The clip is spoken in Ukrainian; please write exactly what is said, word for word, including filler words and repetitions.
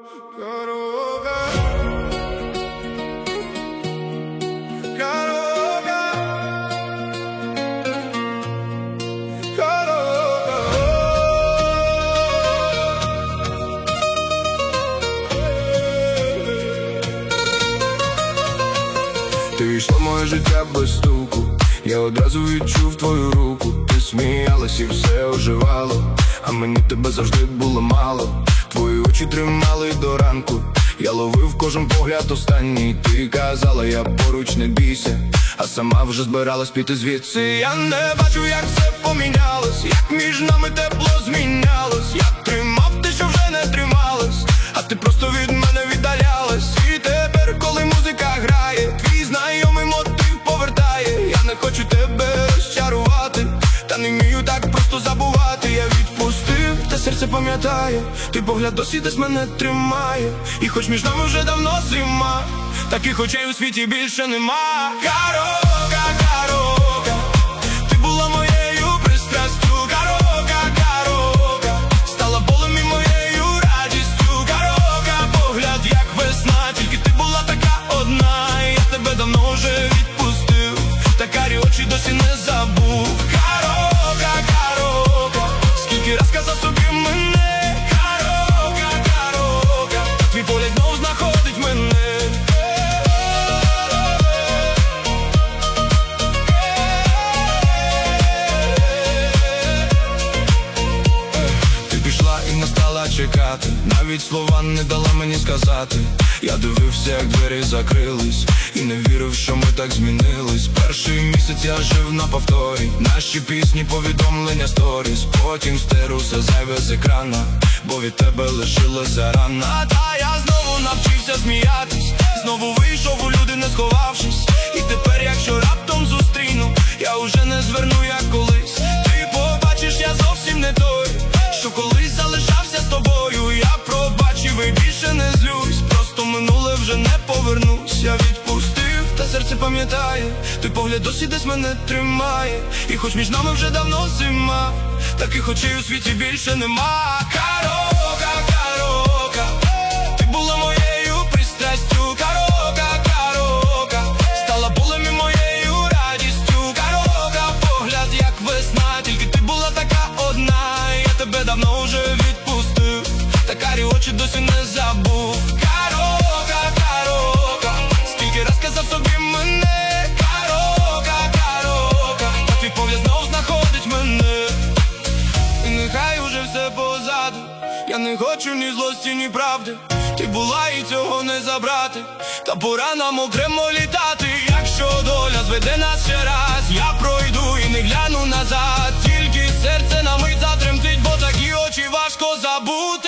Дорога, дорога, дорога. Ти війшла в моє життя без стуку, я одразу відчув твою руку. Ти сміялась і все оживало, а мені тебе завжди було мало. Твої очі тримали до ранку, я ловив кожен погляд останній. Ти казала, я поруч, не бійся, а сама вже збиралась піти звідси. Я не бачу, як все помінялось, як між нами тепло змінялось. Я тримав те, що вже не трималось, а ти просто від мене віддалялась. І тепер, коли музика грає, твій знайомий мотив повертає. Я не хочу тебе розчарувати, та не вмію так просто забувати. Я відпустив, та серце пам'ятає, твій погляд досі десь мене тримає. І хоч між нами вже давно зима, таких очей у світі більше нема. Дорога, дорога, ти була моєю пристрастю. Дорога, дорога, стала болем і моєю радістю. Дорога, погляд як весна, тільки ти була така одна. Я тебе давно вже відпустив, та карі очі досі не забув. Дорога, дорога, скільки раз казав собі мене. Дорога, дорога, твій погляд знов знаходить мене. Ти пішла і не стала чекати, навіть слова не дала мені сказати. Я дивився, як двері закрились, і не вірив, що ми так змінились. Перший місяць я жив на повторі, наші пісні, повідомлення, сторіс. Потім стер усе зайве з екрана, бо від тебе лишилася рана. Та я знову навчився сміятись, знову вийшов у люди, не сховавшись. І тепер, якщо раптом зустріну, я уже не зверну, як колись. Ти побачиш, я зовсім не той, що колись залишався з тобою. Я пробачив і більше не злюсь, просто минуле вже не повернусь. Я відпустив, та серце пам'ятає, твій погляд досі десь мене тримає. І хоч між нами вже давно зима, таких очей у світі більше нема. Дорога, дорога, ти була моєю пристрастю. Дорога, дорога, стала болем і моєю радістю. Дорога, погляд як весна, тільки ти була така одна. Я тебе давно вже відпустив, та карі очі досі не забув. Дорога, дорога, скільки раз казав собі мене. Дорога, дорога, а твій погляд знов знаходить мене. І нехай уже все позаду, я не хочу ні злості, ні правди. Ти була і цього не забрати, та пора нам окремо літати. Якщо доля зведе нас ще раз, я пройду і не гляну назад. Тільки серце на мить затремтить, бо такі очі важко забути.